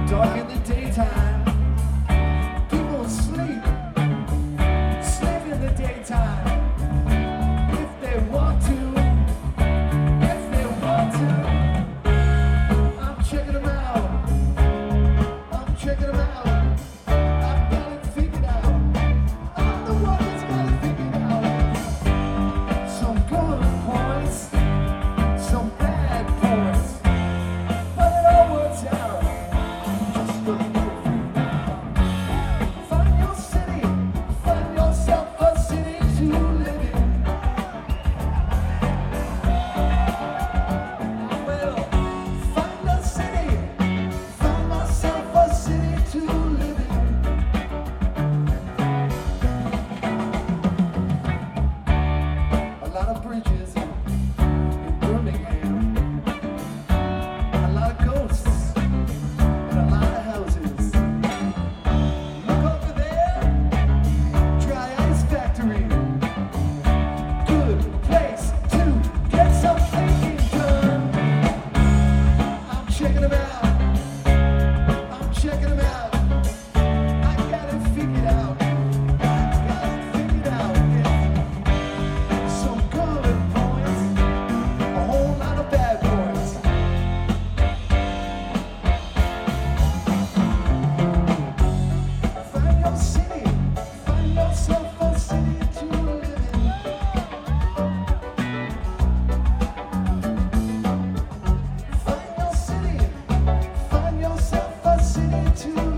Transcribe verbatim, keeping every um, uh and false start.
Dark in the daytime, people sleep, sleep in the daytime. If they want to, if they want to, I'm checking them out, I'm checking them out. I've got it figured out, I'm the one that's got it figured out. Some good points, some bad points, but it all works out. Just look at find your city, find yourself a city to live in. Well, find a city, find myself a city to live in. A lot of bridges in Birmingham, a lot of ghosts, and a lot of houses. Look over there, dry ice factory. Good place to get some thinking done. I'm checking them out. I'm checking them out. I got it figured out. I got it figured out. Yeah. Some good points, a whole lot of bad points. Find your city, find yourself a city to live in. Find your city, find yourself a city to